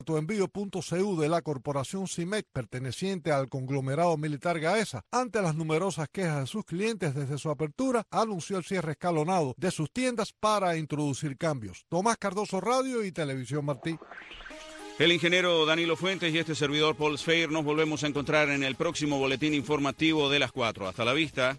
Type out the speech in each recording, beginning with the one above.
Envío.cu de la corporación CIMEC, perteneciente al conglomerado militar Gaesa, ante las numerosas quejas de sus clientes desde su apertura, anunció el cierre escalonado de sus tiendas para introducir cambios. Tomás Cardoso, Radio y Televisión Martí. El ingeniero Danilo Fuentes y este servidor Paul Sfeir nos volvemos a encontrar en el próximo boletín informativo de las 4. Hasta la vista.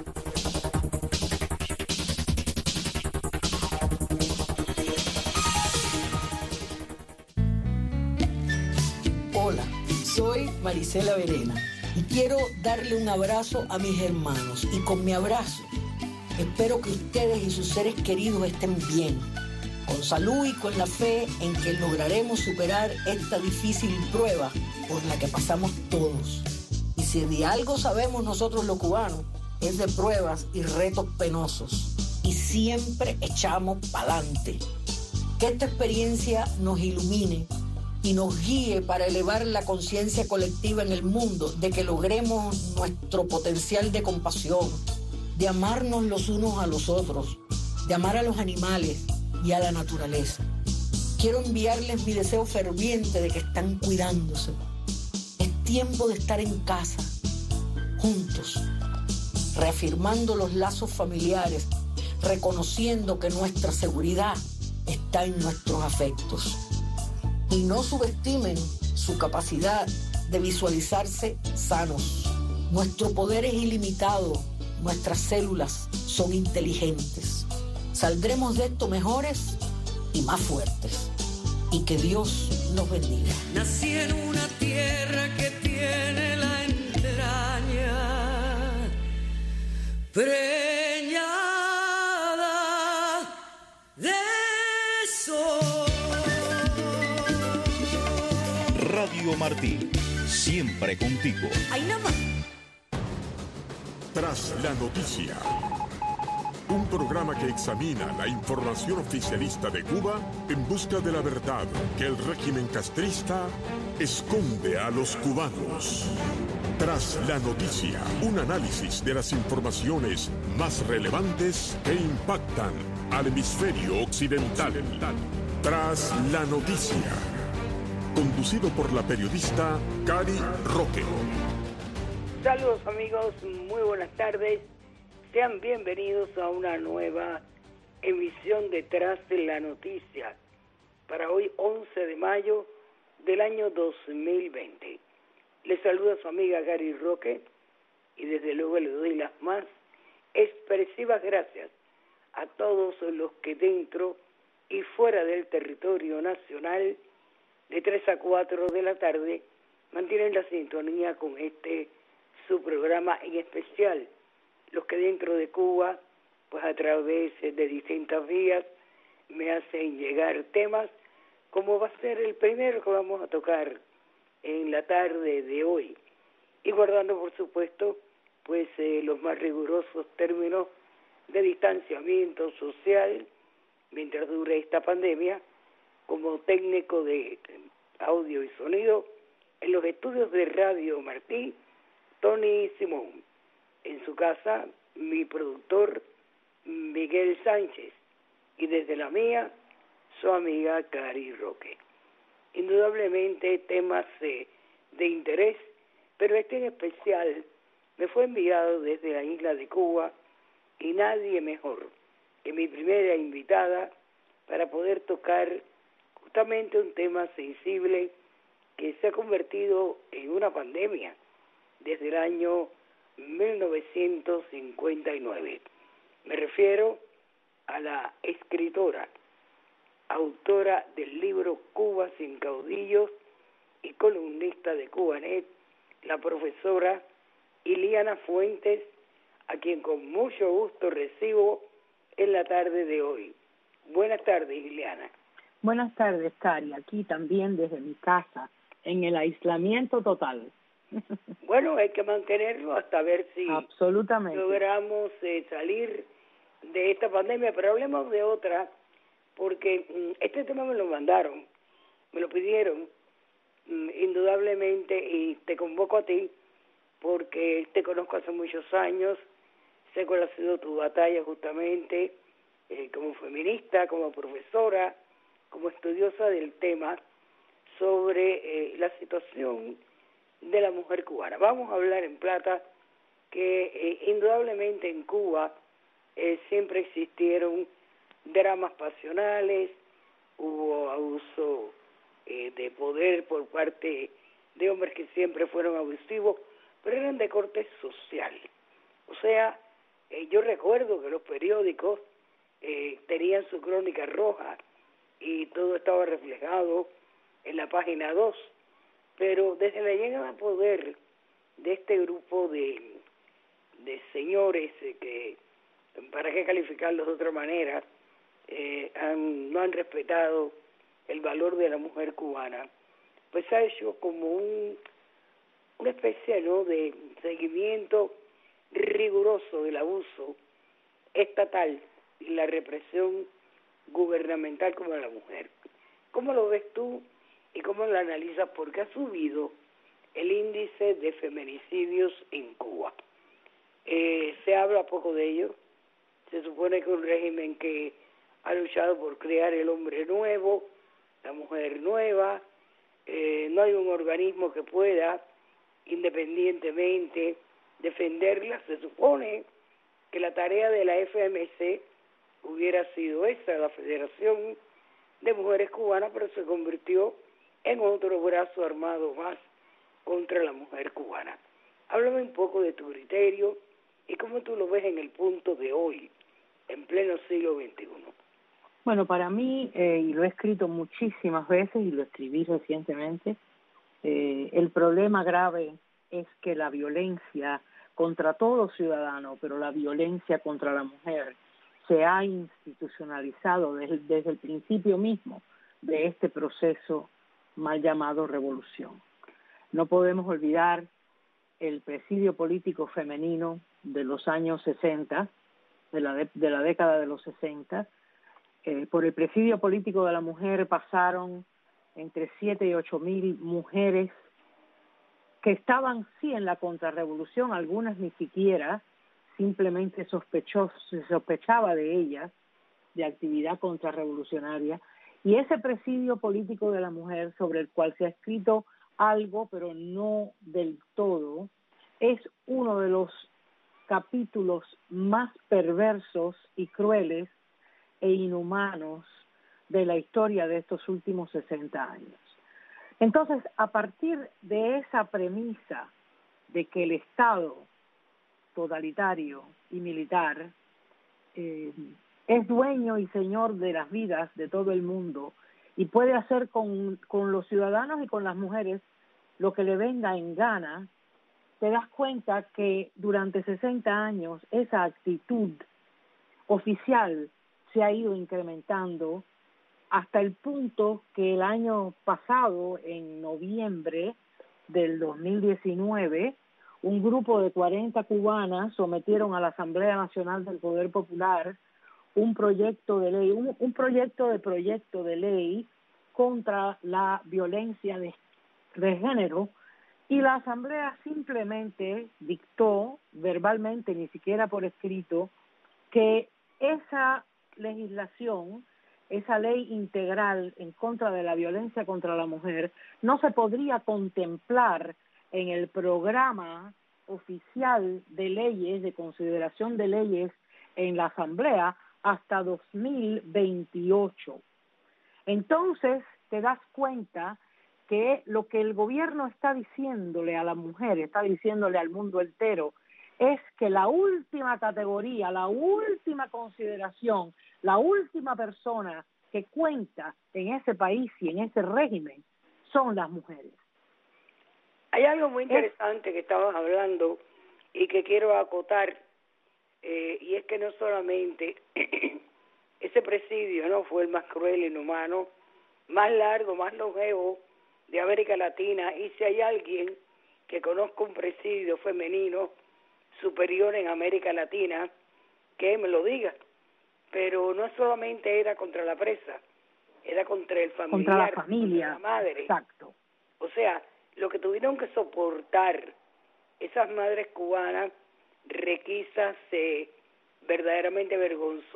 Hola, soy Marisela Verena y quiero darle un abrazo a mis hermanos. Y con mi abrazo espero que ustedes y sus seres queridos estén bien, con salud y con la fe en que lograremos superar esta difícil prueba por la que pasamos todos. Y si de algo sabemos nosotros los cubanos, es de pruebas y retos penosos. Y siempre echamos pa'lante. Que esta experiencia nos ilumine y nos guíe para elevar la conciencia colectiva en el mundo, de que logremos nuestro potencial de compasión, de amarnos los unos a los otros, de amar a los animales y a la naturaleza. Quiero enviarles mi deseo ferviente de que están cuidándose. Es tiempo de estar en casa, juntos, reafirmando los lazos familiares, reconociendo que nuestra seguridad está en nuestros afectos. Y no subestimen su capacidad de visualizarse sanos. Nuestro poder es ilimitado, nuestras células son inteligentes. Saldremos de esto mejores y más fuertes. Y que Dios nos bendiga. Nací en una tierra que tiene la entraña preñada de sol. Radio Martí, siempre contigo. ¡Ay, nada más! Tras la noticia. Un programa que examina la información oficialista de Cuba en busca de la verdad que el régimen castrista esconde a los cubanos. Tras la noticia, un análisis de las informaciones más relevantes que impactan al hemisferio occidental. Tras la noticia, conducido por la periodista Cari Roque. Saludos amigos, muy buenas tardes. Sean bienvenidos a una nueva emisión de Tras de la Noticia para hoy 11 de mayo del año 2020. Les saluda su amiga Gary Roque y desde luego le doy las más expresivas gracias a todos los que dentro y fuera del territorio nacional de 3 a 4 de la tarde mantienen la sintonía con su programa, en especial los que dentro de Cuba, pues a través de distintas vías, me hacen llegar temas, como va a ser el primero que vamos a tocar en la tarde de hoy, y guardando, por supuesto, pues los más rigurosos términos de distanciamiento social, mientras dure esta pandemia. Como técnico de audio y sonido, en los estudios de Radio Martí, Tony Simón. En su casa, mi productor Miguel Sánchez, y desde la mía, su amiga Cari Roque. Indudablemente temas de interés, pero este en especial me fue enviado desde la isla de Cuba, y nadie mejor que mi primera invitada para poder tocar justamente un tema sensible que se ha convertido en una pandemia desde el año 1959. Me refiero a la escritora, autora del libro Cuba sin caudillos y columnista de Cubanet, la profesora Iliana Fuentes, a quien con mucho gusto recibo en la tarde de hoy. Buenas tardes, Iliana. Buenas tardes, Cari. Aquí también desde mi casa, en el aislamiento total. Bueno, hay que mantenerlo hasta ver si absolutamente logramos salir de esta pandemia, pero hablemos de otra, porque este tema me lo mandaron, me lo pidieron, indudablemente, y te convoco a ti, porque te conozco hace muchos años, sé cuál ha sido tu batalla justamente como feminista, como profesora, como estudiosa del tema, sobre la situación de la mujer cubana. Vamos a hablar en plata que indudablemente en Cuba siempre existieron dramas pasionales, hubo abuso de poder por parte de hombres que siempre fueron abusivos, pero eran de corte social. O sea, yo recuerdo que los periódicos tenían su crónica roja y todo estaba reflejado en la página 2, pero desde la llegada al poder de este grupo de señores que, ¿para qué calificarlos de otra manera?, no han respetado el valor de la mujer cubana, pues ha hecho como una especie, ¿no?, de seguimiento riguroso del abuso estatal y la represión gubernamental como la mujer. ¿Cómo lo ves tú y cómo lo analizas? Porque ha subido el índice de feminicidios en Cuba. Se habla poco de ello. Se supone que un régimen que ha luchado por crear el hombre nuevo, la mujer nueva, no hay un organismo que pueda independientemente defenderla. Se supone que la tarea de la FMC hubiera sido esa, la Federación de Mujeres Cubanas, pero se convirtió en otro brazo armado más contra la mujer cubana. Háblame un poco de tu criterio y cómo tú lo ves en el punto de hoy, en pleno siglo XXI. Bueno, para mí, y lo he escrito muchísimas veces y lo escribí recientemente, el problema grave es que la violencia contra todo ciudadano, pero la violencia contra la mujer, se ha institucionalizado desde el principio mismo de este proceso mal llamado revolución. No podemos olvidar el presidio político femenino de los años 60, de la década de los 60. Por el presidio político de la mujer pasaron entre 7 y 8 mil mujeres que estaban sí en la contrarrevolución, algunas ni siquiera, simplemente se sospechaba de ellas, de actividad contrarrevolucionaria, y ese presidio político de la mujer, sobre el cual se ha escrito algo, pero no del todo, es uno de los capítulos más perversos y crueles e inhumanos de la historia de estos últimos 60 años. Entonces, a partir de esa premisa de que el Estado totalitario y militar es dueño y señor de las vidas de todo el mundo y puede hacer con los ciudadanos y con las mujeres lo que le venga en gana, te das cuenta que durante 60 años esa actitud oficial se ha ido incrementando hasta el punto que el año pasado, en noviembre del 2019, un grupo de 40 cubanas sometieron a la Asamblea Nacional del Poder Popular un proyecto de ley, un proyecto de ley contra la violencia de género, y la Asamblea simplemente dictó verbalmente, ni siquiera por escrito, que esa legislación, esa ley integral en contra de la violencia contra la mujer, no se podría contemplar en el programa oficial de leyes, de consideración de leyes en la Asamblea hasta 2028. Entonces te das cuenta que lo que el gobierno está diciéndole a la mujer, está diciéndole al mundo entero, es que la última categoría, la última consideración, la última persona que cuenta en ese país y en ese régimen son las mujeres. Hay algo muy interesante que estabas hablando y que quiero acotar, y es que no solamente ese presidio no fue el más cruel, inhumano, más largo, más longevo de América Latina, y si hay alguien que conozca un presidio femenino superior en América Latina, que me lo diga. Pero no solamente era contra la presa, era contra el familiar, contra la familia, contra la madre. Exacto. O sea, lo que tuvieron que soportar esas madres cubanas, requisas, verdaderamente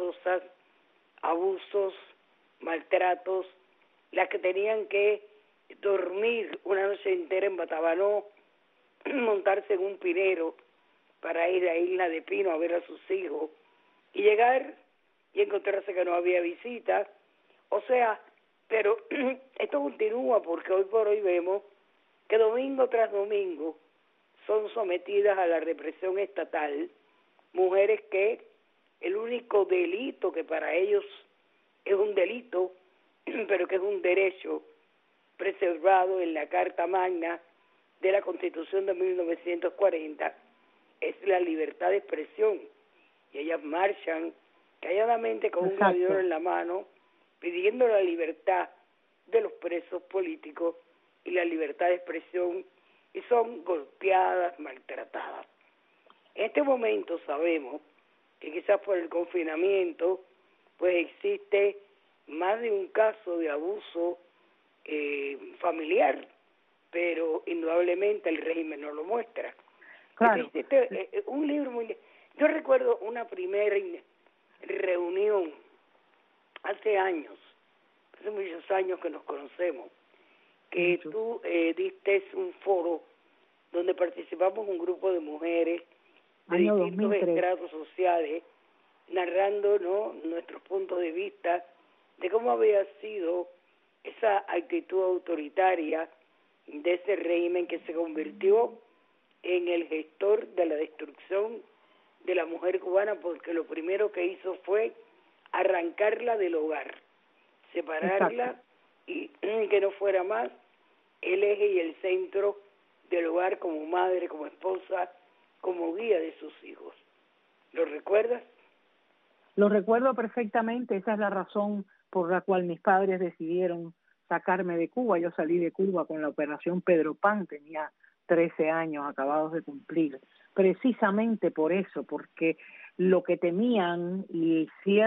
vergonzosas, abusos, maltratos, las que tenían que dormir una noche entera en Batabanó, montarse en un pinero para ir a Isla de Pino a ver a sus hijos y llegar y encontrarse que no había visita. O sea, pero esto continúa porque hoy por hoy vemos que domingo tras domingo son sometidas a la represión estatal mujeres que el único delito que para ellos es un delito, pero que es un derecho preservado en la Carta Magna de la Constitución de 1940, es la libertad de expresión. Y ellas marchan calladamente con un gladiador en la mano, pidiendo la libertad de los presos políticos y la libertad de expresión, y son golpeadas, maltratadas. En este momento sabemos que quizás por el confinamiento pues existe más de un caso de abuso familiar, pero indudablemente el régimen no lo muestra. Claro. Existe un libro muy... Yo recuerdo una primera reunión hace años, hace muchos años que nos conocemos, que tú diste un foro donde participamos un grupo de mujeres de distintos estratos sociales, narrando, ¿no?, nuestros puntos de vista de cómo había sido esa actitud autoritaria de ese régimen que se convirtió en el gestor de la destrucción de la mujer cubana, porque lo primero que hizo fue arrancarla del hogar, separarla y que no fuera más el eje y el centro del hogar como madre, como esposa, como guía de sus hijos. ¿Lo recuerdas? Lo recuerdo perfectamente. Esa es la razón por la cual mis padres decidieron sacarme de Cuba. Yo salí de Cuba con la operación Pedro Pan, tenía 13 años acabados de cumplir, precisamente por eso, porque lo que temían, y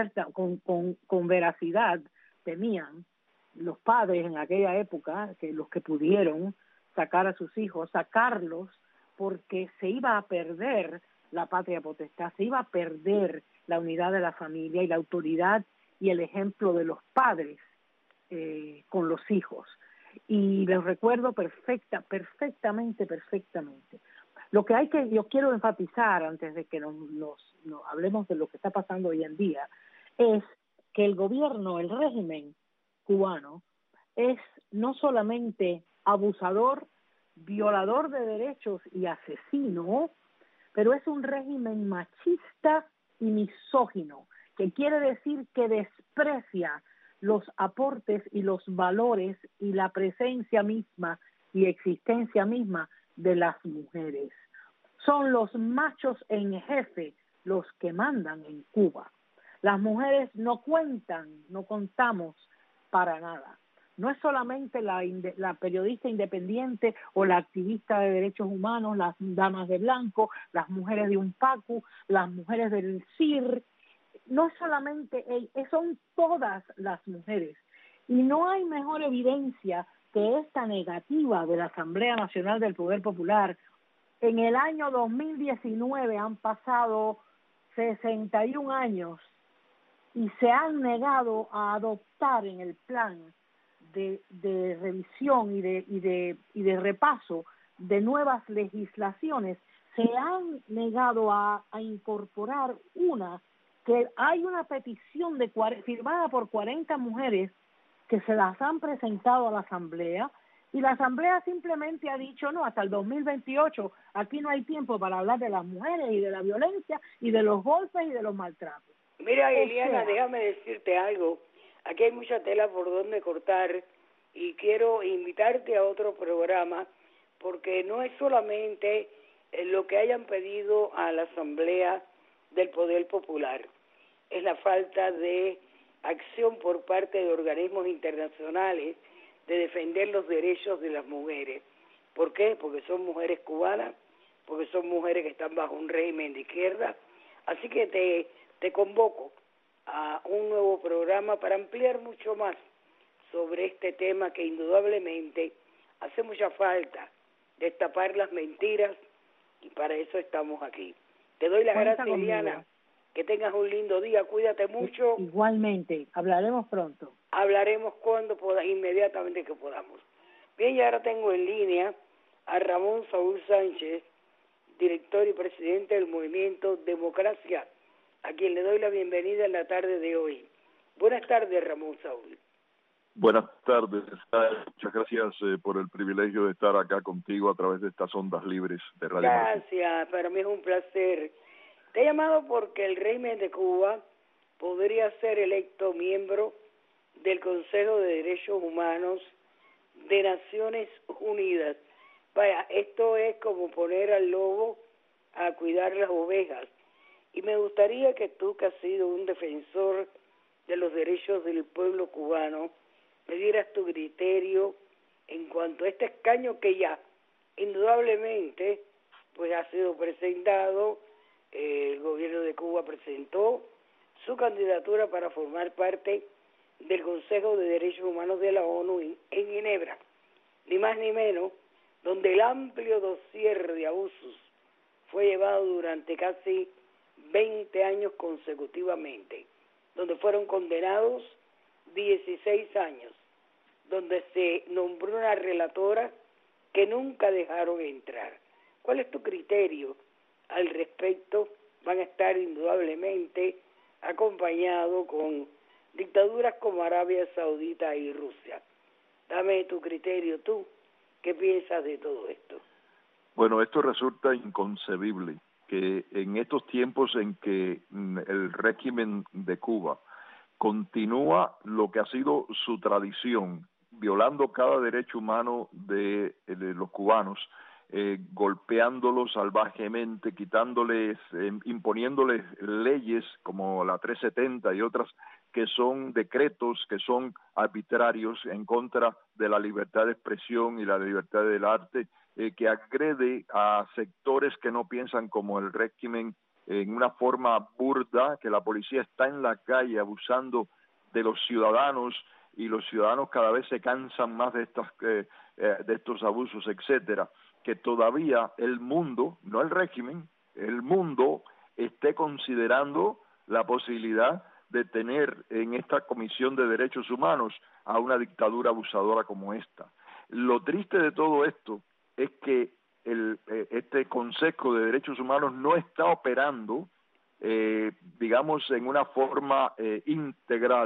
con veracidad temían los padres en aquella época, que los que pudieron sacar a sus hijos, sacarlos porque se iba a perder la patria potestad, se iba a perder la unidad de la familia y la autoridad y el ejemplo de los padres con los hijos. Y los recuerdo perfectamente. Lo que yo quiero enfatizar antes de que nos hablemos de lo que está pasando hoy en día, es que el gobierno, el régimen cubano, es no solamente abusador, violador de derechos y asesino, pero es un régimen machista y misógino, que quiere decir que desprecia los aportes y los valores y la presencia misma y existencia misma de las mujeres. Son los machos en jefe los que mandan en Cuba. Las mujeres no contamos para nada. No es solamente la periodista independiente o la activista de derechos humanos, las damas de blanco, las mujeres de UNPACU, las mujeres del CIR. No es solamente son todas las mujeres. Y no hay mejor evidencia que esta negativa de la Asamblea Nacional del Poder Popular. En el año 2019 han pasado 61 años y se han negado a adoptar en el plan de revisión y de repaso de nuevas legislaciones, se han negado a incorporar que hay una petición firmada por 40 mujeres que se las han presentado a la Asamblea, y la Asamblea simplemente ha dicho, no, hasta el 2028, aquí no hay tiempo para hablar de las mujeres y de la violencia y de los golpes y de los maltratos. Mira, Eliana, déjame decirte algo. Aquí hay mucha tela por donde cortar y quiero invitarte a otro programa, porque no es solamente lo que hayan pedido a la Asamblea del Poder Popular, es la falta de acción por parte de organismos internacionales de defender los derechos de las mujeres. ¿Por qué? Porque son mujeres cubanas, porque son mujeres que están bajo un régimen de izquierda. Así que te convoco a un nuevo programa para ampliar mucho más sobre este tema que indudablemente hace mucha falta, destapar las mentiras, y para eso estamos aquí. Te doy las gracias, Eliana. Que tengas un lindo día, cuídate mucho. Igualmente, hablaremos pronto. Hablaremos cuando inmediatamente que podamos. Bien, y ahora tengo en línea a Ramón Saúl Sánchez, director y presidente del movimiento Democracia, a quien le doy la bienvenida en la tarde de hoy. Buenas tardes, Ramón Saúl. Buenas tardes, muchas gracias por el privilegio de estar acá contigo a través de estas ondas libres de Radio Martín. Gracias, para mí es un placer. Te he llamado porque el régimen de Cuba podría ser electo miembro del Consejo de Derechos Humanos de Naciones Unidas. Vaya, esto es como poner al lobo a cuidar las ovejas. Y me gustaría que tú, que has sido un defensor de los derechos del pueblo cubano, me dieras tu criterio en cuanto a este escaño que ya, indudablemente, pues ha sido presentado. El gobierno de Cuba presentó su candidatura para formar parte del Consejo de Derechos Humanos de la ONU en Ginebra, ni más ni menos, donde el amplio dossier de abusos fue llevado durante casi 20 años consecutivamente, donde fueron condenados 16 años, donde se nombró una relatora que nunca dejaron entrar. ¿Cuál es tu criterio al respecto? Van a estar indudablemente acompañados con dictaduras como Arabia Saudita y Rusia. Dame tu criterio tú. ¿Qué piensas de todo esto? Bueno, esto resulta inconcebible que en estos tiempos en que el régimen de Cuba continúa lo que ha sido su tradición, violando cada derecho humano de los cubanos, golpeándolos salvajemente, quitándoles, imponiéndoles leyes como la 370 y otras que son decretos que son arbitrarios en contra de la libertad de expresión y la libertad del arte, que agrede a sectores que no piensan como el régimen en una forma burda, que la policía está en la calle abusando de los ciudadanos y los ciudadanos cada vez se cansan más de estos abusos, etcétera, que todavía el mundo, no el régimen, el mundo esté considerando la posibilidad de tener en esta Comisión de Derechos Humanos a una dictadura abusadora como esta. Lo triste de todo esto es que este Consejo de Derechos Humanos no está operando, digamos, en una forma íntegra,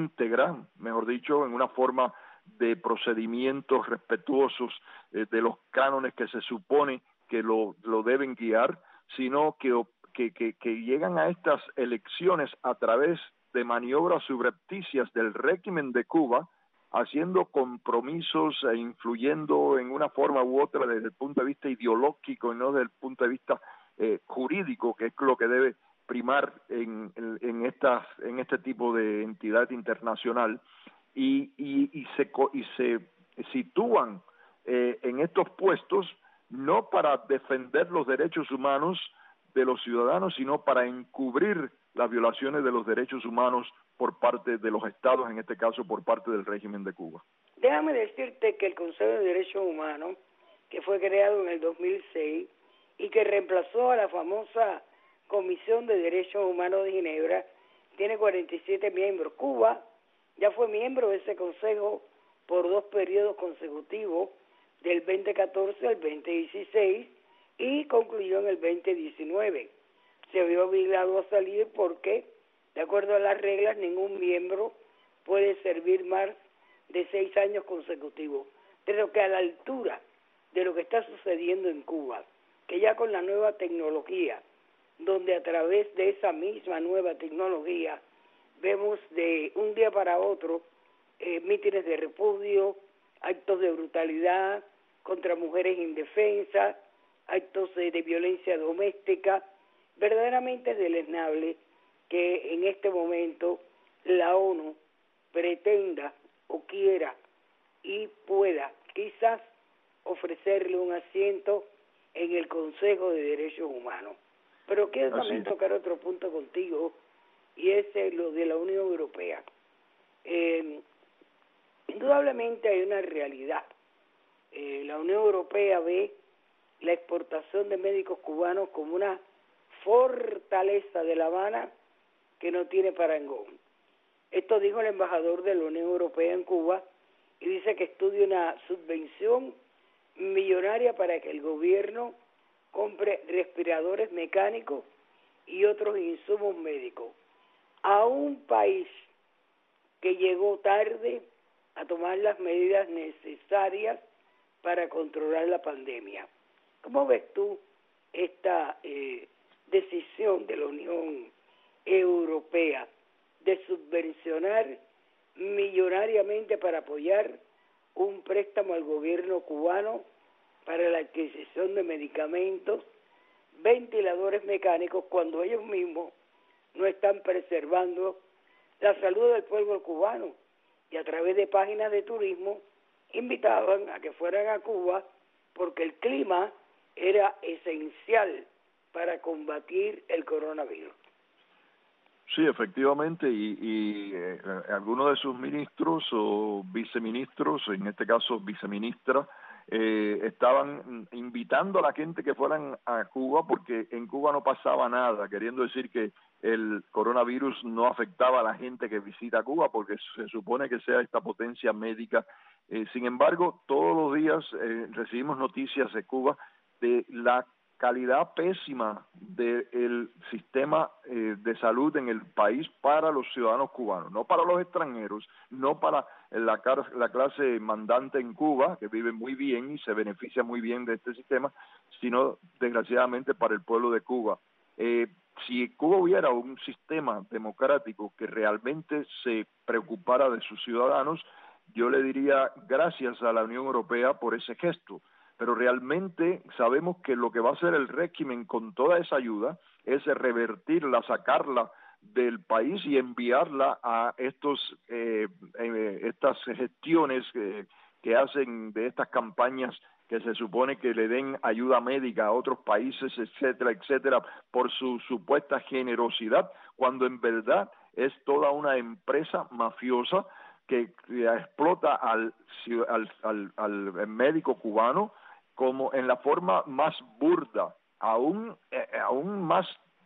mejor dicho, en una forma de procedimientos respetuosos de los cánones que se supone que lo deben guiar, sino que llegan a estas elecciones a través de maniobras subrepticias del régimen de Cuba, haciendo compromisos e influyendo en una forma u otra desde el punto de vista ideológico y no desde el punto de vista jurídico, que es lo que debe primar en este tipo de entidad internacional, y se sitúan en estos puestos no para defender los derechos humanos de los ciudadanos, sino para encubrir las violaciones de los derechos humanos por parte de los estados, en este caso por parte del régimen de Cuba. Déjame decirte que el Consejo de Derechos Humanos, que fue creado en el 2006 y que reemplazó a la famosa Comisión de Derechos Humanos de Ginebra, tiene 47 miembros. Cuba ya fue miembro de ese consejo por 2 periodos consecutivos, del 2014 al 2016, y concluyó en el 2019. Se vio obligado a salir porque, de acuerdo a las reglas, ningún miembro puede servir más de 6 años consecutivos. Pero que a la altura de lo que está sucediendo en Cuba, que ya con la nueva tecnología, donde a través de esa misma nueva tecnología vemos de un día para otro mítines de repudio, actos de brutalidad contra mujeres indefensas, actos de violencia doméstica. Verdaderamente es deleznable que en este momento la ONU pretenda o quiera y pueda quizás ofrecerle un asiento en el Consejo de Derechos Humanos. Pero quiero también tocar otro punto contigo, y es lo de la Unión Europea. Indudablemente hay una realidad. La Unión Europea ve la exportación de médicos cubanos como una fortaleza de La Habana que no tiene parangón. Esto dijo el embajador de la Unión Europea en Cuba, y dice que estudia una subvención millonaria para que el gobierno compre respiradores mecánicos y otros insumos médicos a un país que llegó tarde a tomar las medidas necesarias para controlar la pandemia. ¿Cómo ves tú esta decisión de la Unión Europea de subvencionar millonariamente para apoyar un préstamo al gobierno cubano para la adquisición de medicamentos, ventiladores mecánicos, cuando ellos mismos no están preservando la salud del pueblo cubano? Y a través de páginas de turismo invitaban a que fueran a Cuba porque el clima era esencial para combatir el coronavirus. Sí, efectivamente, y algunos de sus ministros o viceministros, en este caso viceministra, estaban invitando a la gente que fueran a Cuba porque en Cuba no pasaba nada, queriendo decir que el coronavirus no afectaba a la gente que visita Cuba porque se supone que sea esta potencia médica. Sin embargo, todos los días recibimos noticias de Cuba de la calidad pésima del sistema de salud en el país para los ciudadanos cubanos, no para los extranjeros, no para la clase mandante en Cuba, que vive muy bien y se beneficia muy bien de este sistema, sino desgraciadamente para el pueblo de Cuba. Si Cuba hubiera un sistema democrático que realmente se preocupara de sus ciudadanos, yo le diría gracias a la Unión Europea por ese gesto. Pero realmente sabemos que lo que va a hacer el régimen con toda esa ayuda es revertirla, sacarla del país y enviarla a estas gestiones que hacen de estas campañas que se supone que le den ayuda médica a otros países, etcétera, etcétera, por su supuesta generosidad, cuando en verdad es toda una empresa mafiosa que explota al médico cubano como en la forma más burda, aún más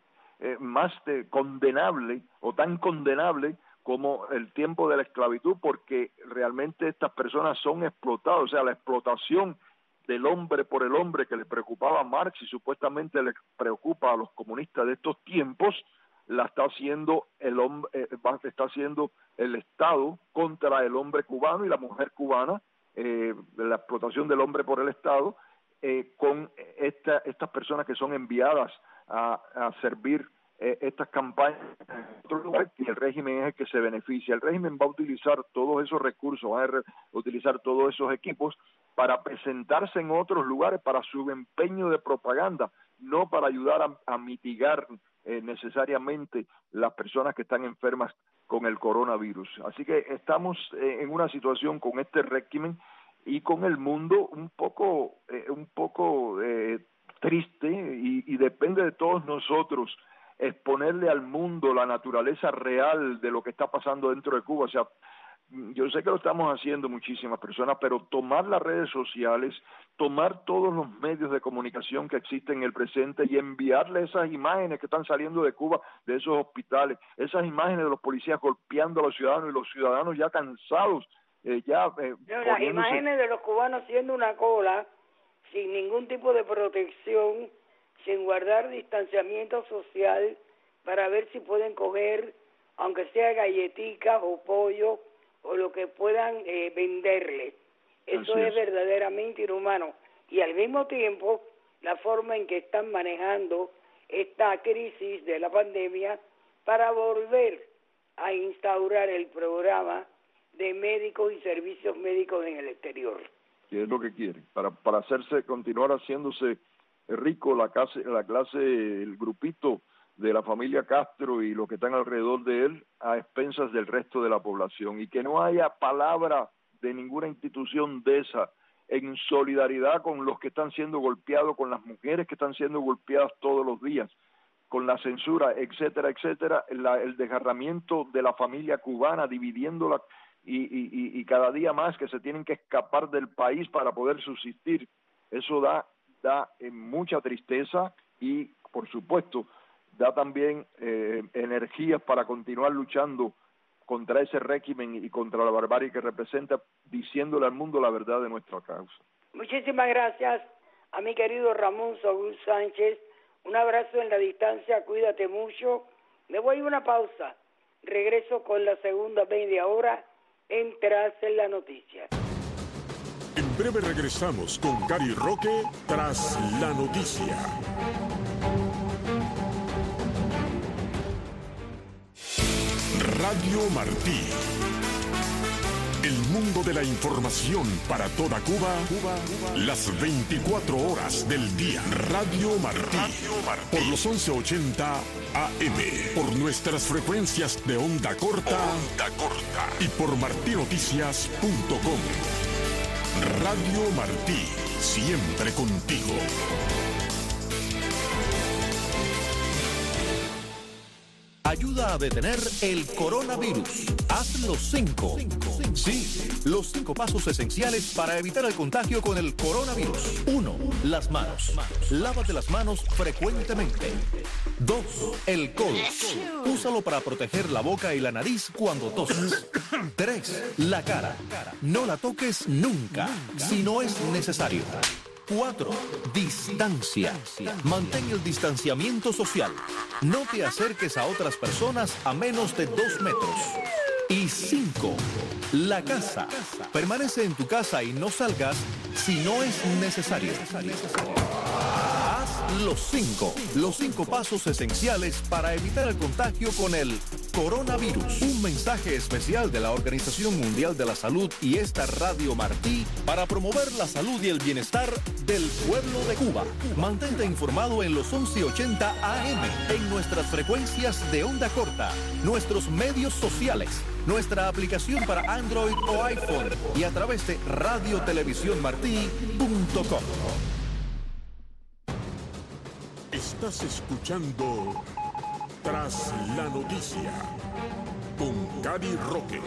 condenable o tan condenable como el tiempo de la esclavitud, porque realmente estas personas son explotadas, o sea, la explotación del hombre por el hombre que le preocupaba a Marx y supuestamente le preocupa a los comunistas de estos tiempos, la está haciendo está haciendo el Estado contra el hombre cubano y la mujer cubana, la explotación del hombre por el Estado, con estas personas que son enviadas a servir estas campañas en otro lugar, y el régimen es el que se beneficia. El régimen va a utilizar todos esos recursos, va a utilizar todos esos equipos para presentarse en otros lugares para su empeño de propaganda, no para ayudar a mitigar necesariamente las personas que están enfermas con el coronavirus. Así que estamos en una situación con este régimen y con el mundo un poco triste, y depende de todos nosotros exponerle al mundo la naturaleza real de lo que está pasando dentro de Cuba. O sea, yo sé que lo estamos haciendo muchísimas personas, pero tomar las redes sociales, tomar todos los medios de comunicación que existen en el presente y enviarle esas imágenes que están saliendo de Cuba, de esos hospitales, esas imágenes de los policías golpeando a los ciudadanos y los ciudadanos ya cansados, las imágenes de los cubanos haciendo una cola sin ningún tipo de protección, sin guardar distanciamiento social, para ver si pueden coger, aunque sea galletitas o pollo o lo que puedan venderle. Eso es verdaderamente inhumano. Y al mismo tiempo, la forma en que están manejando esta crisis de la pandemia para volver a instaurar el programa de médicos y servicios médicos en el exterior. Que es lo que quieren, para continuar haciéndose rico la clase, el grupito de la familia Castro y los que están alrededor de él, a expensas del resto de la población, y que no haya palabra de ninguna institución de esa en solidaridad con los que están siendo golpeados, con las mujeres que están siendo golpeadas todos los días, con la censura, etcétera, etcétera, el desgarramiento de la familia cubana, dividiéndola, y cada día más que se tienen que escapar del país para poder subsistir. Eso da mucha tristeza y, por supuesto, da también energías para continuar luchando contra ese régimen y contra la barbarie que representa, diciéndole al mundo la verdad de nuestra causa. Muchísimas gracias a mi querido Ramón Saúl Sánchez. Un abrazo en la distancia, cuídate mucho. Me voy a una pausa. Regreso con la segunda media hora en Tras la Noticia. En breve regresamos con Gary Roque Tras la Noticia. Radio Martí. El mundo de la información para toda Cuba, las 24 horas del día. Radio Martí. Por los 1180 AM. Por nuestras frecuencias de onda corta. Y por martinoticias.com. Radio Martí. Siempre contigo. Ayuda a detener el coronavirus. Haz los 5. Sí, los 5 pasos esenciales para evitar el contagio con el coronavirus. 1. Las manos. Lávate las manos frecuentemente. 2. El codo. Úsalo para proteger la boca y la nariz cuando toses. 3. La cara. No la toques nunca, si no es necesario. 4. Distancia. Mantén el distanciamiento social. No te acerques a otras personas a menos de 2 metros. Y 5. La casa. Permanece en tu casa y no salgas si no es necesario. Haz los 5. Los 5 pasos esenciales para evitar el contagio con el coronavirus. Un mensaje especial de la Organización Mundial de la Salud y esta Radio Martí para promover la salud y el bienestar del pueblo de Cuba. Mantente informado en los 1180 AM, en nuestras frecuencias de onda corta, nuestros medios sociales, nuestra aplicación para Android o iPhone y a través de radiotelevisiónmartí.com. Estás escuchando Tras la Noticia con Gary Roque.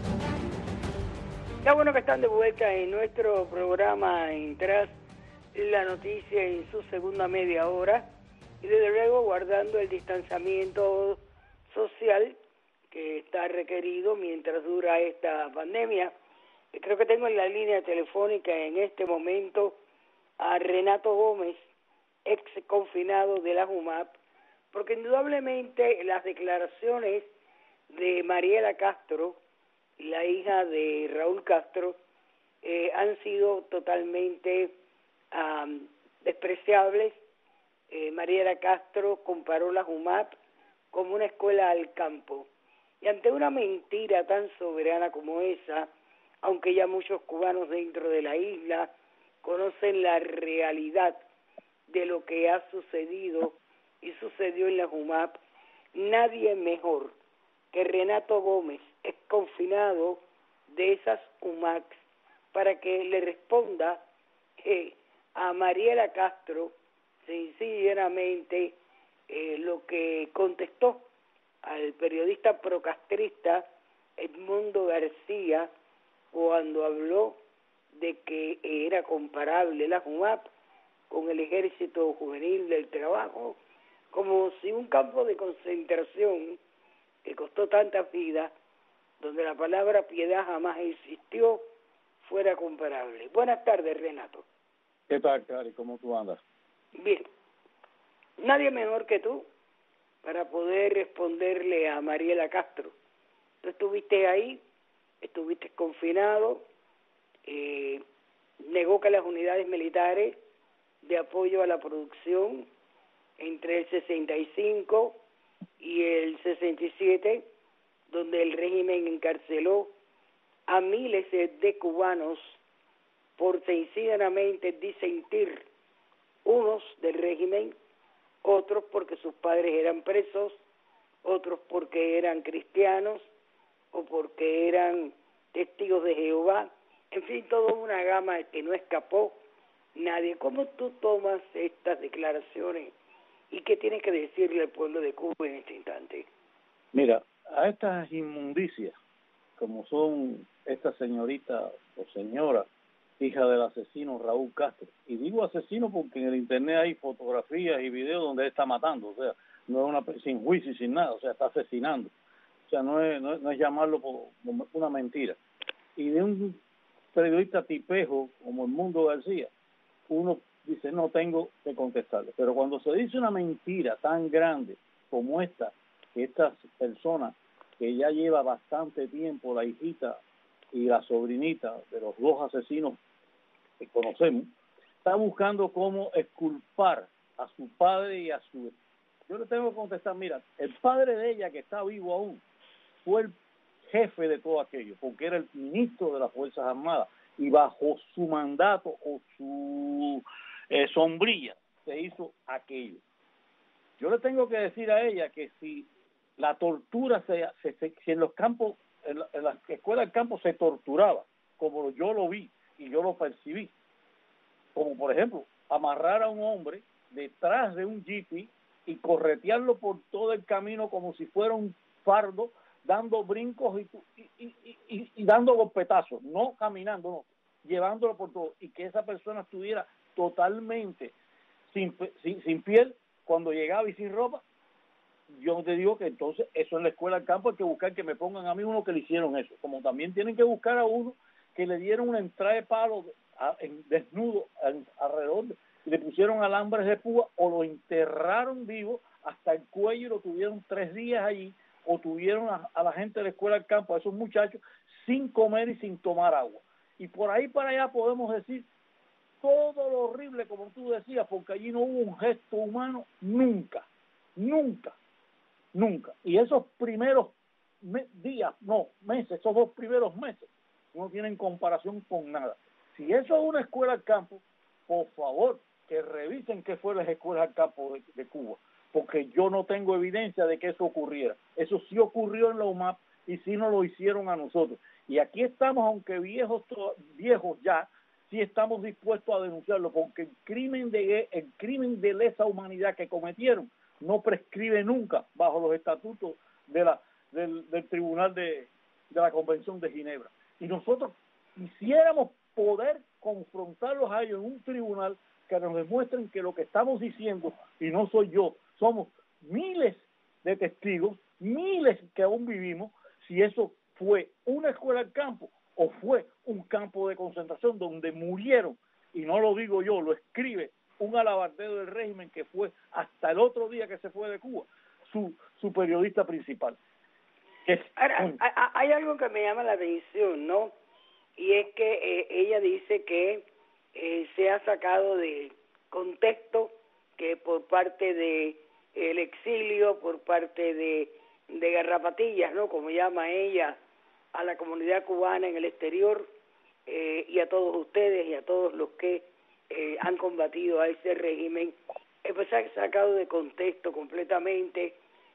Qué bueno que están de vuelta en nuestro programa en Tras la Noticia en su segunda media hora y desde luego guardando el distanciamiento social que está requerido mientras dura esta pandemia. Creo que tengo en la línea telefónica en este momento a Renato Gómez, ex confinado de la JUMAP, porque indudablemente las declaraciones de Mariela Castro, la hija de Raúl Castro, han sido totalmente despreciables. Mariela Castro comparó la JUMAP como una escuela al campo. Y ante una mentira tan soberana como esa, aunque ya muchos cubanos dentro de la isla conocen la realidad de lo que ha sucedido y sucedió en la JUMAP, nadie mejor que Renato Gómez, ex confinado de esas UMAC, para que le responda a Mariela Castro sencillamente lo que contestó al periodista procastrista Edmundo García cuando habló de que era comparable la JUMAP con el Ejército Juvenil del Trabajo, como si un campo de concentración que costó tantas vidas, donde la palabra piedad jamás existió, fuera comparable. Buenas tardes, Renato. ¿Qué tal, Cari? ¿Cómo tú andas? Bien. Nadie mejor que tú para poder responderle a Mariela Castro. Tú estuviste ahí, estuviste confinado, negó que las unidades militares de apoyo a la producción entre el 65 y el 67, donde el régimen encarceló a miles de cubanos por sencillamente disentir, unos del régimen, otros porque sus padres eran presos, otros porque eran cristianos o porque eran testigos de Jehová, en fin, toda una gama que no escapó nadie. ¿Cómo tú tomas estas declaraciones y qué tienes que decirle al pueblo de Cuba en este instante? Mira, a estas inmundicias, como son esta señorita o señora, hija del asesino Raúl Castro, y digo asesino porque en el internet hay fotografías y videos donde él está matando, o sea, no es una sin juicio y sin nada, o sea, está asesinando. o sea, no es llamarlo por una mentira. Y de un periodista tipejo como el Mundo García, uno dice, no tengo que contestarle. Pero cuando se dice una mentira tan grande como esta, que esta persona que ya lleva bastante tiempo, la hijita y la sobrinita de los dos asesinos que conocemos, está buscando cómo exculpar a su padre y a su... Yo le tengo que contestar, mira, el padre de ella, que está vivo aún, fue el jefe de todo aquello, porque era el ministro de las Fuerzas Armadas, y bajo su mandato o su sombrilla se hizo aquello. Yo le tengo que decir a ella que si la tortura si en los campos, en la escuela del campo se torturaba, como yo lo vi y yo lo percibí, como por ejemplo amarrar a un hombre detrás de un jeep y corretearlo por todo el camino como si fuera un fardo, dando brincos y dando golpetazos, no caminando, no, llevándolo por todo, y que esa persona estuviera totalmente sin piel cuando llegaba y sin ropa. Yo te digo que entonces eso en la escuela del campo hay que buscar que me pongan a mí uno que le hicieron eso, como también tienen que buscar a uno que le dieron una entrada de palo desnudo alrededor y le pusieron alambres de púa o lo enterraron vivo hasta el cuello y lo tuvieron 3 días allí, o tuvieron a la gente de la escuela del campo, a esos muchachos, sin comer y sin tomar agua. Y por ahí para allá podemos decir todo lo horrible, como tú decías, porque allí no hubo un gesto humano nunca. Y esos primeros meses, esos 2 primeros meses, no tienen comparación con nada. Si eso es una escuela al campo, por favor, que revisen qué fue las escuelas al campo de Cuba, porque yo no tengo evidencia de que eso ocurriera. Eso sí ocurrió en la UMAP y sí nos lo hicieron a nosotros. Y aquí estamos, aunque viejos ya, sí estamos dispuestos a denunciarlo, porque el crimen de lesa humanidad que cometieron no prescribe nunca bajo los estatutos del Tribunal de la Convención de Ginebra. Y nosotros quisiéramos poder confrontarlos a ellos en un tribunal que nos demuestren que lo que estamos diciendo, y no soy yo, somos miles de testigos, miles que aún vivimos, si eso fue una escuela al campo o fue un campo de concentración donde murieron, y no lo digo yo, lo escribe un alabardero del régimen que fue hasta el otro día que se fue de Cuba, su periodista principal. Ahora, hay algo que me llama la atención, ¿no? Y es que ella dice que se ha sacado de contexto que por parte de el exilio, por parte de garrapatillas, ¿no? Como llama ella a la comunidad cubana en el exterior, y a todos ustedes y a todos los que han combatido a ese régimen, pues se ha sacado de contexto completamente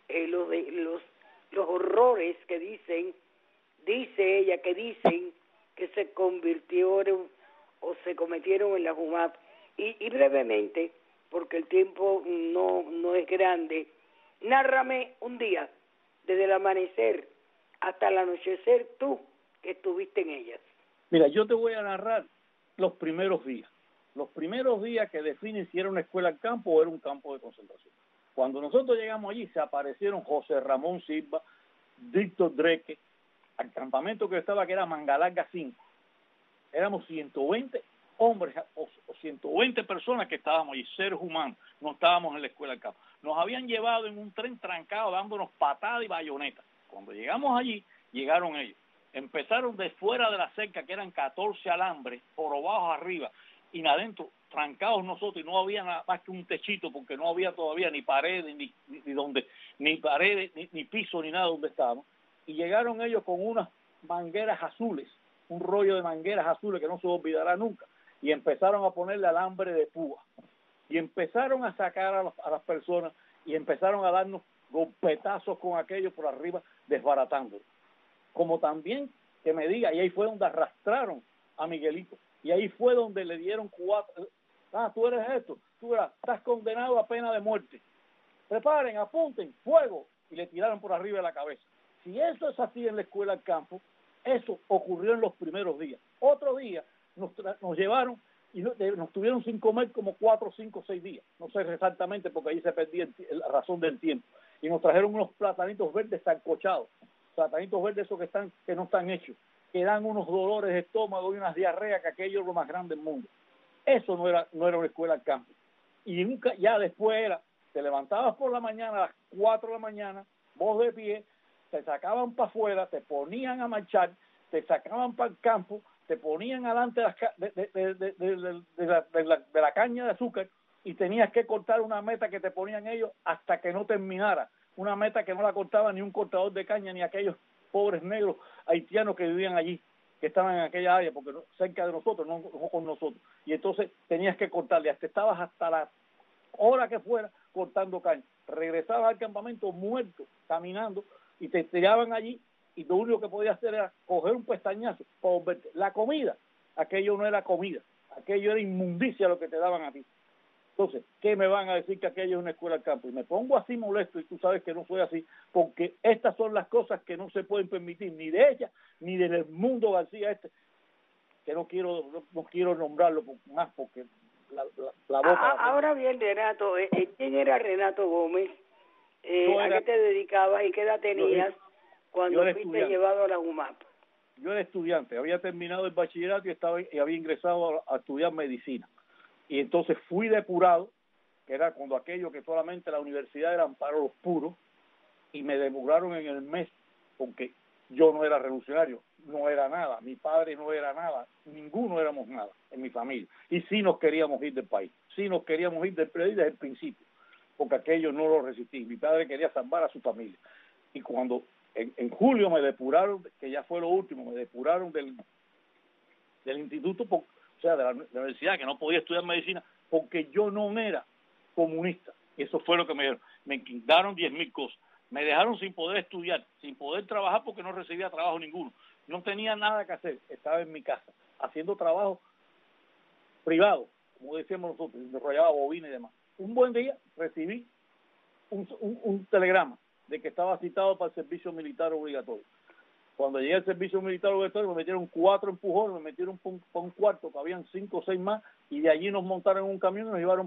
los horrores que dice ella que se convirtieron o se cometieron en la UMAP. Y brevemente, porque el tiempo no es grande, nárrame un día, desde el amanecer hasta el anochecer, tú que estuviste en ellas. Mira, yo te voy a narrar los primeros días que definen si era una escuela al campo o era un campo de concentración. Cuando nosotros llegamos allí, se aparecieron José Ramón Silva, Víctor Dreque, al campamento que estaba, que era Mangalarga 5. Éramos 120 hombres o 120 personas que estábamos allí, seres humanos, no estábamos en la escuela del campo. Nos habían llevado en un tren trancado dándonos patadas y bayonetas. Cuando llegamos allí, llegaron ellos. Empezaron de fuera de la cerca, que eran 14 alambres, por abajo arriba, y adentro, trancados nosotros, y no había nada más que un techito, porque no había todavía ni paredes, ni paredes, ni piso, ni nada donde estábamos. Y llegaron ellos con unas mangueras azules, un rollo de mangueras azules que no se olvidará nunca, y empezaron a ponerle alambre de púa, y empezaron a sacar a las personas, y empezaron a darnos golpetazos con aquello por arriba, desbaratándolos. Como también que me diga, y ahí fue donde arrastraron a Miguelito, y ahí fue donde le dieron 4, tú eres esto, tú estás condenado a pena de muerte, preparen, apunten, fuego, y le tiraron por arriba de la cabeza. Si eso es así en la escuela al campo, eso ocurrió en los primeros días. Otro día nos llevaron y nos tuvieron sin comer como 4, 5, 6 días, no sé exactamente porque ahí se perdía la razón del tiempo, y nos trajeron unos platanitos verdes sancochados, platanitos verdes esos que no están hechos, que dan unos dolores de estómago y unas diarreas, que aquello es lo más grande del mundo. Eso no era una escuela al campo. Y nunca, ya después te levantabas por la mañana a las 4 de la mañana, vos de pie, te sacaban para afuera, te ponían a marchar, te sacaban para el campo, te ponían adelante de la caña de azúcar y tenías que cortar una meta que te ponían ellos hasta que no terminara. Una meta que no la cortaba ni un cortador de caña ni aquellos pobres negros haitianos que vivían allí, que estaban en aquella área, porque cerca de nosotros, no con nosotros. Y entonces tenías que cortarle, hasta estabas hasta la hora que fuera cortando caña. Regresabas al campamento muerto, caminando, y te tiraban allí, y lo único que podías hacer era coger un pestañazo para volverte. La comida, aquello no era comida, aquello era inmundicia lo que te daban a ti. Entonces, ¿qué me van a decir que aquello es una escuela al campo? Y me pongo así molesto, y tú sabes que no soy así, porque estas son las cosas que no se pueden permitir, ni de ella, ni del mundo García que no quiero nombrarlo más, porque la boca... Ahora bien, Renato, ¿quién era Renato Gómez? ¿A qué te dedicabas y qué edad tenías cuando fuiste llevado a la UMAP? Yo era estudiante, había terminado el bachillerato y había ingresado a estudiar medicina. Y entonces fui depurado, que era cuando aquello que solamente la universidad eran para los puros, y me depuraron en el mes, porque yo no era revolucionario, no era nada, mi padre no era nada, ninguno éramos nada en mi familia. Y sí nos queríamos ir del país, sí nos queríamos ir del país desde el principio, porque aquello no lo resistí. Mi padre quería salvar a su familia. Y cuando en julio me depuraron, que ya fue lo último, me depuraron del instituto, o sea, de la universidad, que no podía estudiar medicina, porque yo no era comunista. Eso fue lo que me dieron. Me quitaron 10,000 cosas. Me dejaron sin poder estudiar, sin poder trabajar, porque no recibía trabajo ninguno. No tenía nada que hacer. Estaba en mi casa, haciendo trabajo privado, como decíamos nosotros, desarrollaba bobina y demás. Un buen día recibí un telegrama de que estaba citado para el servicio militar obligatorio. Cuando llegué al servicio militar obligatorio me metieron 4 empujones, me metieron para un cuarto, que habían 5 o 6 más, y de allí nos montaron en un camión y nos llevaron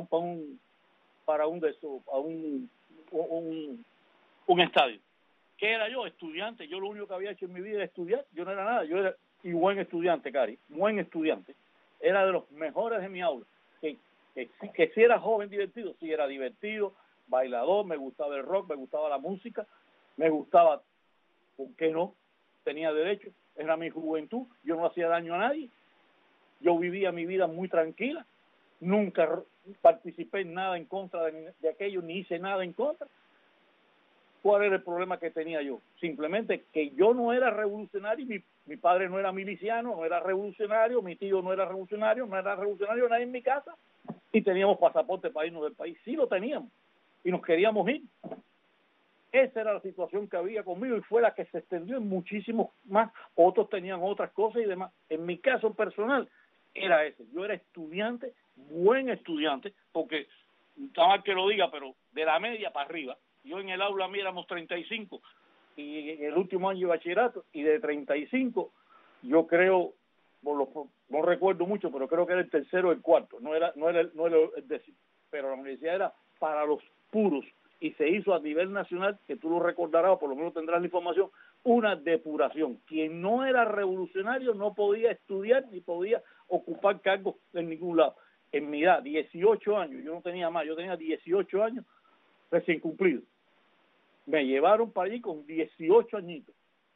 un estadio. ¿Qué era yo? Estudiante. Yo lo único que había hecho en mi vida era estudiar. Yo no era nada. Yo era y buen estudiante, Cari, buen estudiante. Era de los mejores de mi aula. Que si era joven divertido, sí era divertido, bailador, me gustaba el rock, me gustaba la música, me gustaba... ¿Por qué no? Tenía derecho, era mi juventud, yo no hacía daño a nadie, yo vivía mi vida muy tranquila, nunca participé en nada en contra de aquello, ni hice nada en contra. ¿Cuál era el problema que tenía yo? Simplemente que yo no era revolucionario, mi padre no era miliciano, no era revolucionario, mi tío no era revolucionario nadie en mi casa, y teníamos pasaporte para irnos del país, sí lo teníamos, y nos queríamos ir. Esa era la situación que había conmigo y fue la que se extendió en muchísimos más. Otros tenían otras cosas y demás. En mi caso personal era ese. Yo era estudiante, buen estudiante, porque está mal que lo diga, pero de la media para arriba. Yo en el aula mía éramos 35 y en el último año de bachillerato, y de 35 yo creo, no recuerdo mucho, pero creo que era el tercero o el cuarto, no era el décimo. Pero la universidad era para los puros. Y se hizo a nivel nacional, que tú lo recordarás, o por lo menos tendrás la información, una depuración. Quien no era revolucionario no podía estudiar ni podía ocupar cargos en ningún lado. En mi edad, 18 años, yo no tenía más, yo tenía 18 años recién cumplidos. Me llevaron para allí con 18 añitos.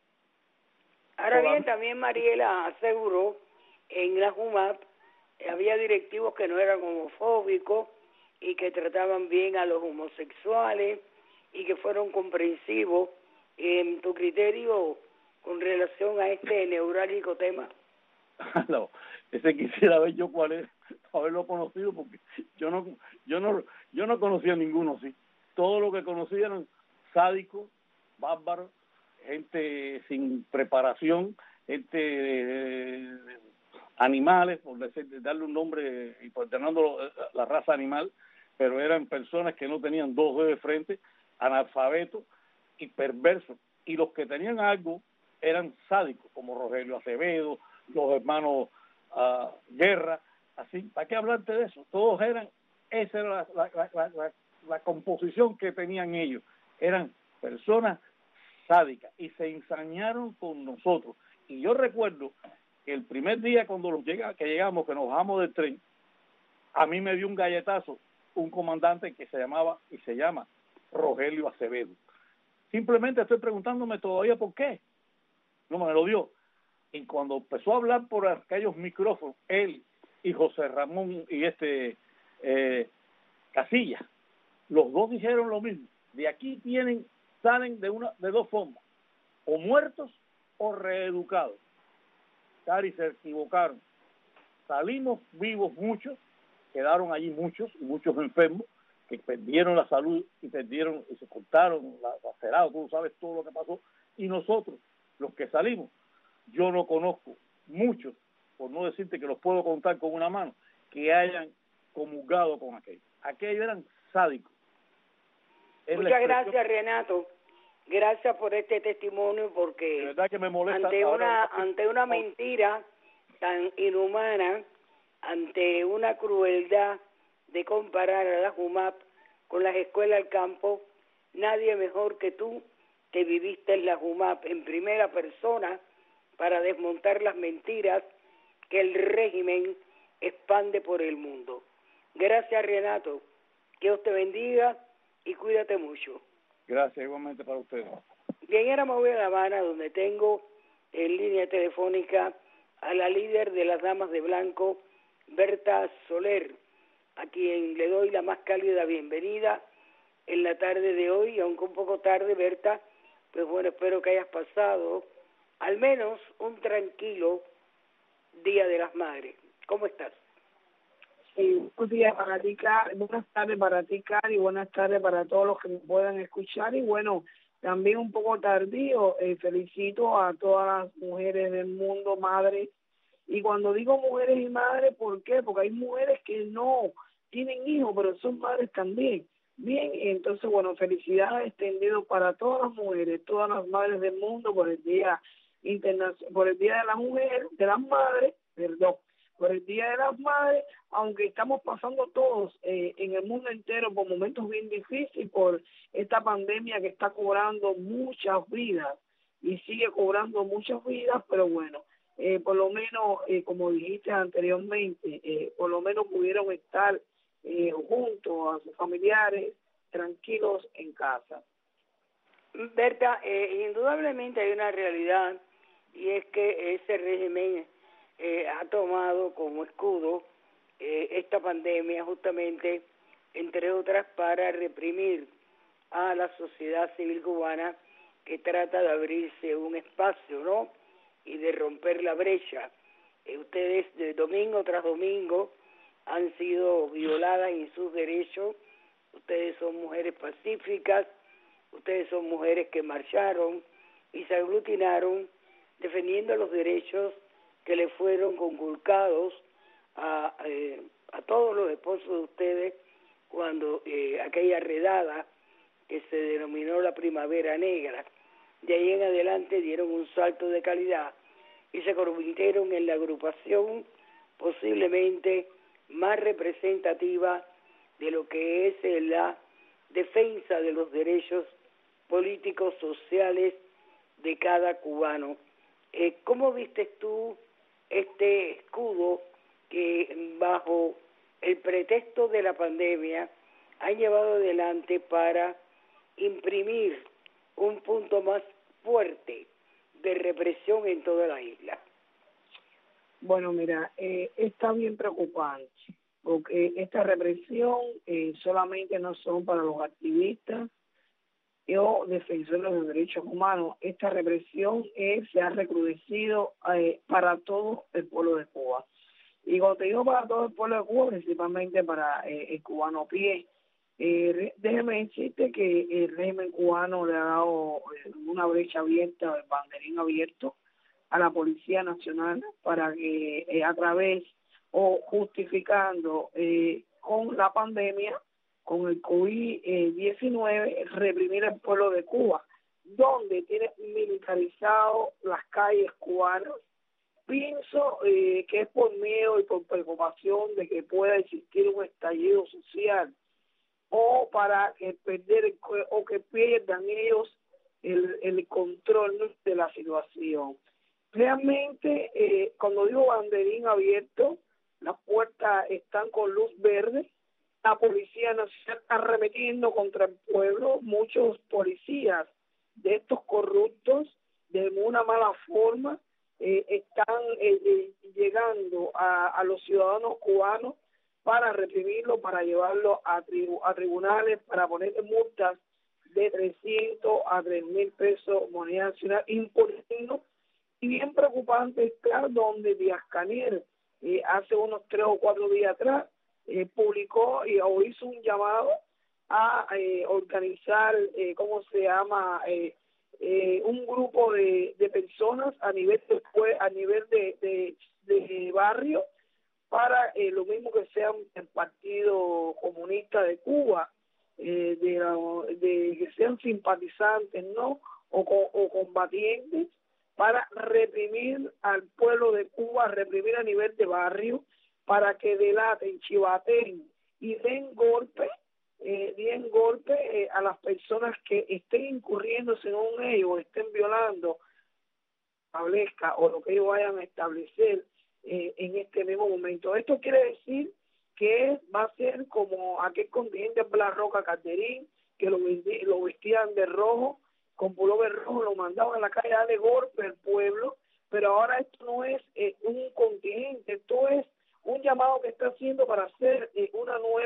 Ahora bien, también Mariela aseguró en la UMAP había directivos que no eran homofóbicos y que trataban bien a los homosexuales y que fueron comprensivos. En tu criterio con relación a este neurálgico tema. No, ese quisiera ver yo cuál es, haberlo conocido, porque yo no conocía a ninguno así. Todo lo que conocía eran sádicos, bárbaros, gente sin preparación, gente animales, por darle un nombre y por teniendo la raza animal, pero eran personas que no tenían 2 dedos de frente, analfabetos y perversos. Y los que tenían algo eran sádicos, como Rogelio Acevedo, los hermanos Guerra, así. ¿Para qué hablarte de eso? Todos eran, esa era la composición que tenían ellos. Eran personas sádica, y se ensañaron con nosotros. Y yo recuerdo que el primer día cuando que llegamos, que nos bajamos del tren, a mí me dio un galletazo un comandante que se llamaba y se llama Rogelio Acevedo. Simplemente estoy preguntándome todavía por qué. No me lo dio. Y cuando empezó a hablar por aquellos micrófonos, él y José Ramón y Casillas, los dos dijeron lo mismo. De aquí salen de dos formas, o muertos o reeducados. Cari, se equivocaron. Salimos vivos muchos, quedaron allí muchos enfermos que perdieron la salud y se cortaron lacerados, tú sabes todo lo que pasó. Y nosotros, los que salimos, yo no conozco muchos, por no decirte que los puedo contar con una mano, que hayan comulgado con aquello. Aquellos eran sádicos. Muchas gracias, Renato. Gracias por este testimonio, porque de verdad que me molesta ante una mentira tan inhumana, ante una crueldad de comparar a la JUMAP con las escuelas del campo, nadie mejor que tú que viviste en la JUMAP en primera persona para desmontar las mentiras que el régimen expande por el mundo. Gracias, Renato. Que Dios te bendiga y cuídate mucho. Gracias, igualmente para ustedes. Bien, ahora me voy a La Habana, donde tengo en línea telefónica a la líder de las Damas de Blanco, Berta Soler, a quien le doy la más cálida bienvenida en la tarde de hoy, aunque un poco tarde, Berta. Pues bueno, espero que hayas pasado al menos un tranquilo Día de las Madres. ¿Cómo estás? Buenos días para ti, buenas tardes para ti, Cari, y buenas tardes para todos los que me puedan escuchar. Y bueno, también un poco tardío, felicito a todas las mujeres del mundo, madres. Y cuando digo mujeres y madres, ¿por qué? Porque hay mujeres que no tienen hijos, pero son madres también. Bien, entonces, bueno, felicidades extendido para todas las mujeres, todas las madres del mundo por el Día Internacional, por el Día de la Mujer, de las Madres, por el Día de las Madres, aunque estamos pasando todos en el mundo entero por momentos bien difíciles, por esta pandemia que está cobrando muchas vidas y sigue cobrando muchas vidas, pero bueno, por lo menos, como dijiste anteriormente, por lo menos pudieron estar junto a sus familiares, tranquilos en casa. Berta, indudablemente hay una realidad, y es que ese régimen ha tomado como escudo esta pandemia justamente, entre otras, para reprimir a la sociedad civil cubana, que trata de abrirse un espacio, ¿no?, y de romper la brecha. Ustedes de domingo tras domingo han sido violadas en sus derechos. Ustedes son mujeres pacíficas, ustedes son mujeres que marcharon y se aglutinaron defendiendo los derechos que le fueron conculcados a todos los esposos de ustedes cuando aquella redada que se denominó la Primavera Negra. De ahí en adelante dieron un salto de calidad y se convirtieron en la agrupación posiblemente más representativa de lo que es la defensa de los derechos políticos, sociales de cada cubano. ¿Cómo vistes tú este escudo que bajo el pretexto de la pandemia han llevado adelante para imprimir un punto más fuerte de represión en toda la isla? Bueno, mira, está bien preocupante, porque esta represión solamente no son para los activistas o defensores de los derechos humanos. Esta represión se ha recrudecido para todo el pueblo de Cuba. Y cuando te digo para todo el pueblo de Cuba, principalmente para el cubano a pie, déjeme decirte que el régimen cubano le ha dado una brecha abierta, el banderín abierto a la Policía Nacional para que a través o justificando con la pandemia, con el COVID-19, reprimir al pueblo de Cuba, donde tiene militarizado las calles cubanas. Pienso que es por miedo y por preocupación de que pueda existir un estallido social o para que pierdan ellos el control de la situación. Realmente, cuando digo banderín abierto, las puertas están con luz verde, la Policía Nacional está arremetiendo contra el pueblo, muchos policías de estos corruptos, de una mala forma, están llegando a los ciudadanos cubanos para reprimirlo, para llevarlo a tribunales, para ponerle multas de 300 a 3,000 pesos moneda nacional, imponiendo. Y bien preocupante está donde Díaz-Canel hace unos 3 o 4 días atrás publicó o hizo un llamado a organizar, un grupo de personas a nivel de barrio, para lo mismo que sean el Partido Comunista de Cuba, de que sean simpatizantes, ¿no? O combatientes, para reprimir al pueblo de Cuba, reprimir a nivel de barrio, para que delaten, chivaten y den golpe a las personas que estén incurriendo, según ellos, estén violando, establezca o lo que ellos vayan a establecer en este mismo momento. Esto quiere decir que va a ser como aquel contingente Blas Roca Calderín, que lo vestían de rojo, con pullover rojo, lo mandaban a la calle a darle golpe al pueblo, pero ahora esto no es un contingente, esto es un llamado que está haciendo para hacer un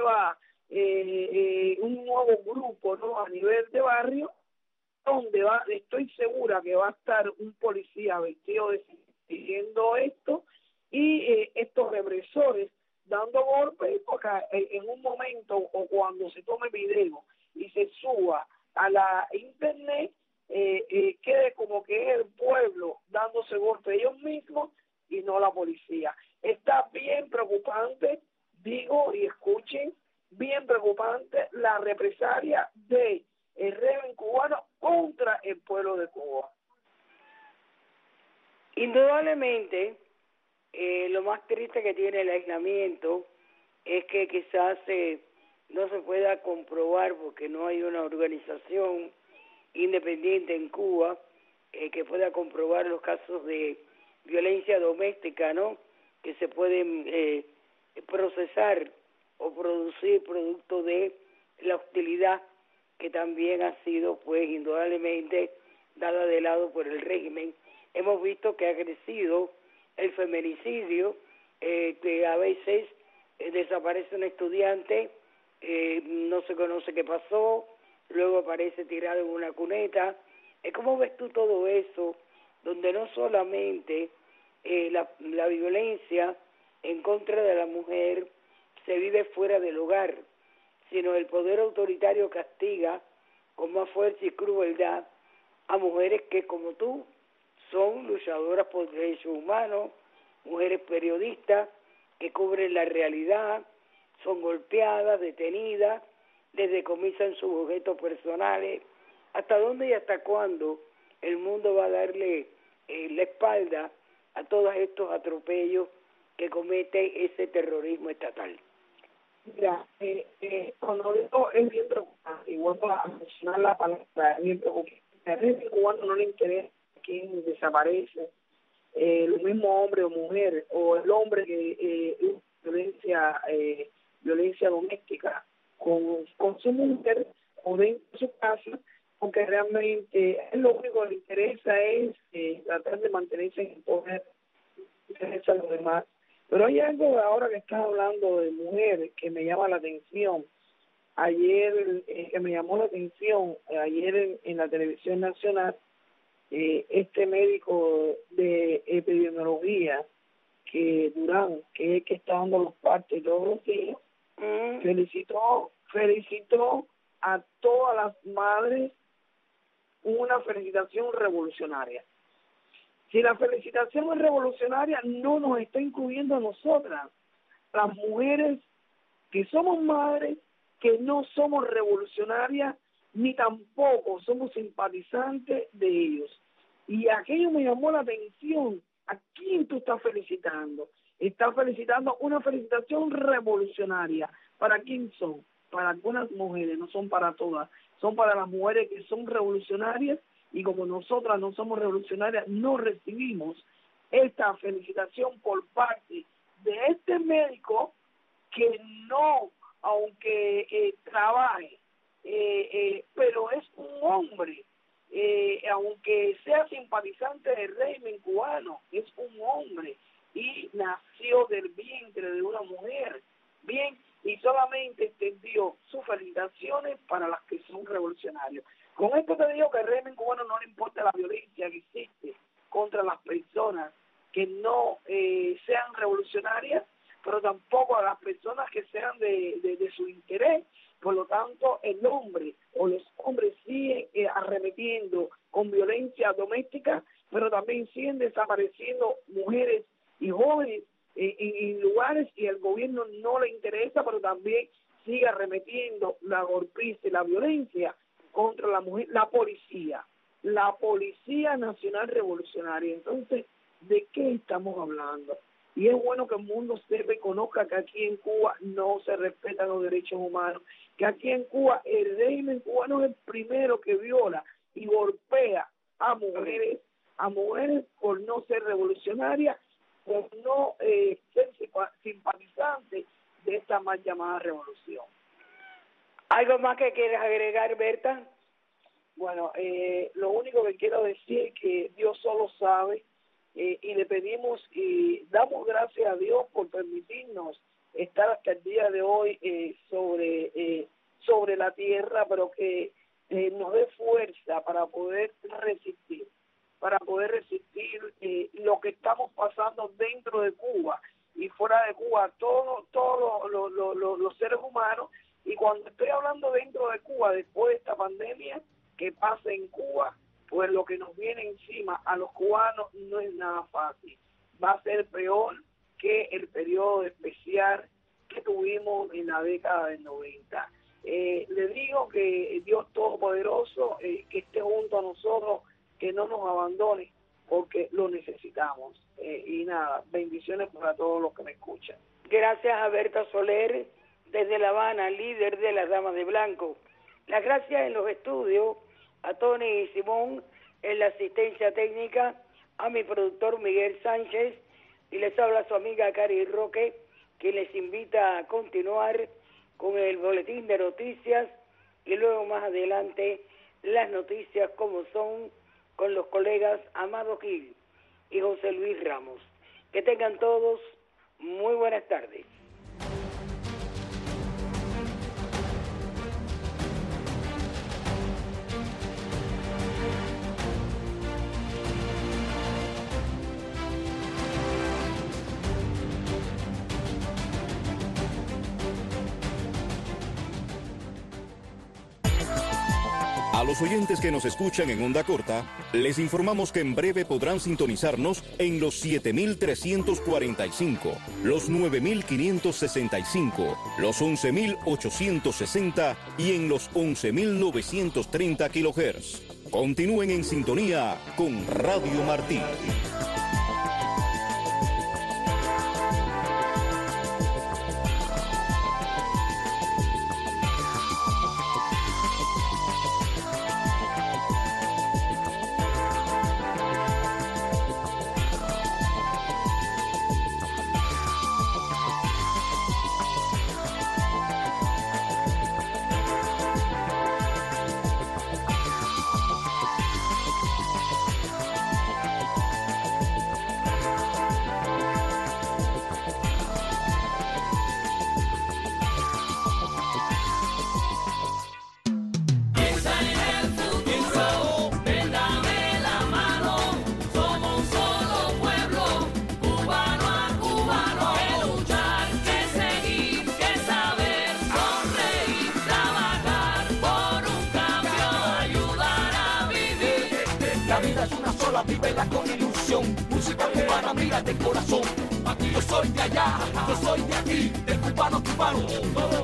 nuevo grupo, ¿no? A nivel de barrio, donde estoy segura que va a estar un policía vestido de diciendo esto, y estos represores dando golpes, porque en un momento o cuando se tome video y se suba a la internet, quede como que es el pueblo dándose golpes ellos mismos y no la policía. Está bien preocupante, digo y escuchen, bien preocupante la represalia de el régimen cubano contra el pueblo de Cuba. Indudablemente, lo más triste que tiene el aislamiento es que quizás no se pueda comprobar, porque no hay una organización independiente en Cuba que pueda comprobar los casos de violencia doméstica, ¿no? Que se pueden procesar o producir producto de la hostilidad que también ha sido, pues, indudablemente dada de lado por el régimen. Hemos visto que ha crecido el feminicidio, que a veces desaparece un estudiante, no se conoce qué pasó, luego aparece tirado en una cuneta. ¿Cómo ves tú todo eso, donde no solamente la violencia en contra de la mujer se vive fuera del hogar, sino el poder autoritario castiga con más fuerza y crueldad a mujeres que, como tú, son luchadoras por derechos humanos, mujeres periodistas que cubren la realidad, son golpeadas, detenidas, les decomisan sus objetos personales? ¿Hasta dónde y hasta cuándo el mundo va a darle la espalda a todos estos atropellos que comete ese terrorismo estatal? Mira, cuando digo es bien preocupante, y vuelvo a mencionar la palabra, es bien preocupante. Al régimen cubano no le interesa quién desaparece, lo mismo hombre o mujer, o el hombre que violencia doméstica con su mujer o dentro de su casa, porque realmente lo único que le interesa es tratar de mantenerse en el poder, interesa a los demás. Pero hay algo ahora que estás hablando de mujeres que me llama la atención. Ayer, que me llamó la atención, ayer en la televisión nacional, este médico de epidemiología, que Durán, que es el que está dando los partes todos los días, felicitó a todas las madres, una felicitación revolucionaria. Si la felicitación es revolucionaria, no nos está incluyendo a nosotras, las mujeres que somos madres, que no somos revolucionarias, ni tampoco somos simpatizantes de ellos. Y aquello me llamó la atención. ¿A quién tú estás felicitando? Estás felicitando una felicitación revolucionaria. ¿Para quién son? Para algunas mujeres, no son para todas. Son para las mujeres que son revolucionarias y como nosotras no somos revolucionarias, no recibimos esta felicitación por parte de este médico que no, aunque trabaje, pero es un hombre, aunque sea simpatizante del régimen cubano, es un hombre y nació del vientre de una mujer, bien, y solamente extendió sus felicitaciones para las que son revolucionarios. Con esto te digo que al régimen cubano no le importa la violencia que existe contra las personas que no sean revolucionarias, pero tampoco a las personas que sean de su interés. Por lo tanto, el hombre o los hombres siguen arremetiendo con violencia doméstica, pero también siguen desapareciendo mujeres y jóvenes en lugares y el gobierno no le interesa, pero también sigue arremetiendo la golpiza y la violencia contra la mujer, la Policía Nacional Revolucionaria. Entonces, ¿de qué estamos hablando? Y es bueno que el mundo sepa y conozca que aquí en Cuba no se respetan los derechos humanos, que aquí en Cuba el régimen cubano es el primero que viola y golpea a mujeres por no ser revolucionarias, por no ser simpatizantes de esta mal llamada revolución. ¿Algo más que quieres agregar, Berta? Bueno, lo único que quiero decir es que Dios solo sabe, y le pedimos y damos gracias a Dios por permitirnos estar hasta el día de hoy sobre la tierra, pero que nos dé fuerza para poder resistir lo que estamos pasando dentro de Cuba y fuera de Cuba, todos los seres humanos. Y cuando estoy hablando dentro de Cuba, después de esta pandemia que pasa en Cuba, pues lo que nos viene encima a los cubanos no es nada fácil. Va a ser peor que el periodo especial que tuvimos en la década del 90. Le digo que Dios Todopoderoso, que esté junto a nosotros, que no nos abandone, porque lo necesitamos. Y nada, bendiciones para todos los que me escuchan. Gracias a Berta Soler, desde La Habana, líder de las Damas de Blanco. Las gracias en los estudios a Tony y Simón en la asistencia técnica, a mi productor Miguel Sánchez, y les habla su amiga Cari Roque, que les invita a continuar con el boletín de noticias y luego más adelante las noticias como son con los colegas Amado Gil y José Luis Ramos. Que tengan todos muy buenas tardes. A los oyentes que nos escuchan en onda corta, les informamos que en breve podrán sintonizarnos en los 7.345, los 9.565, los 11.860 y en los 11.930 kHz. Continúen en sintonía con Radio Martí. Vívela con ilusión, música cubana, mira de corazón. Aquí yo soy de allá, yo soy de aquí, del cubano cubano.